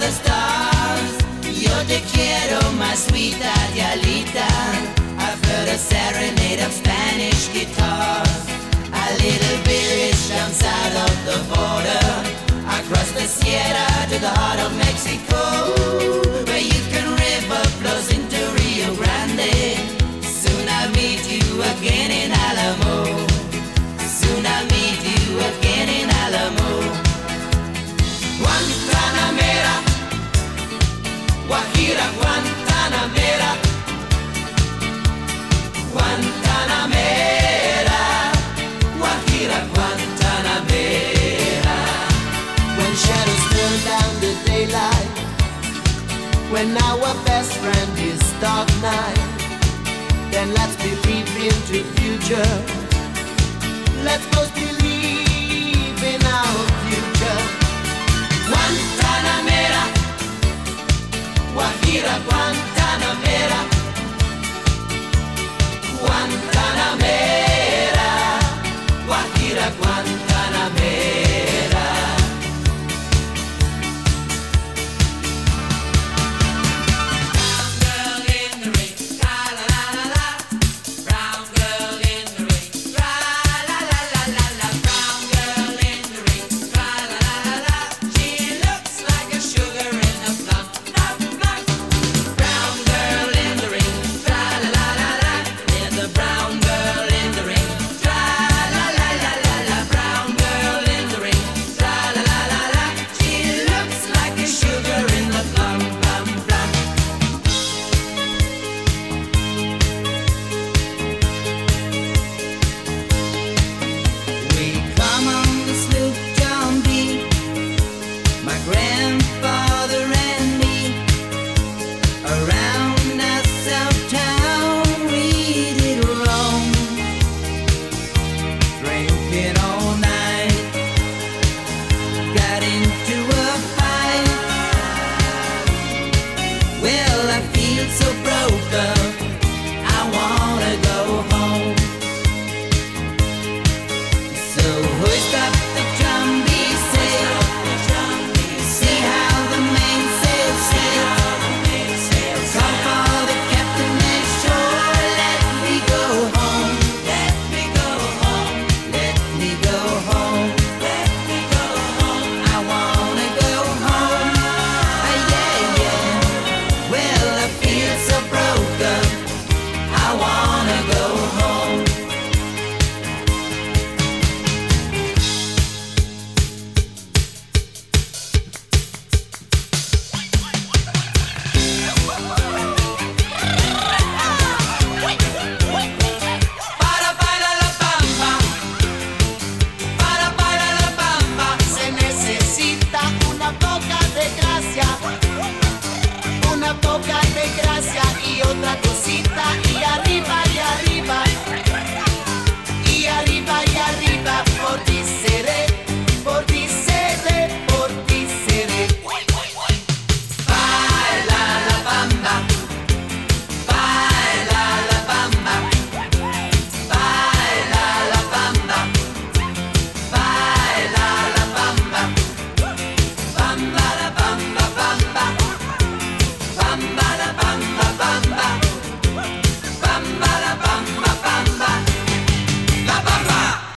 the stars. Yo te quiero, my sweet Adialita. I've heard a serenade of Spanish guitars. A little village down south of the border, across the Sierra to the heart of Mexico, where you can river flows into Rio Grande. Soon I'll meet you again in Alamo. Soon I'll meet you again in Alamo. Guantanamera, Guajira, Guantanamera, Guantanamera, Guajira, Guantanamera. When shadows turn down the daylight, when our best friend is dark night, then let's be deep into future.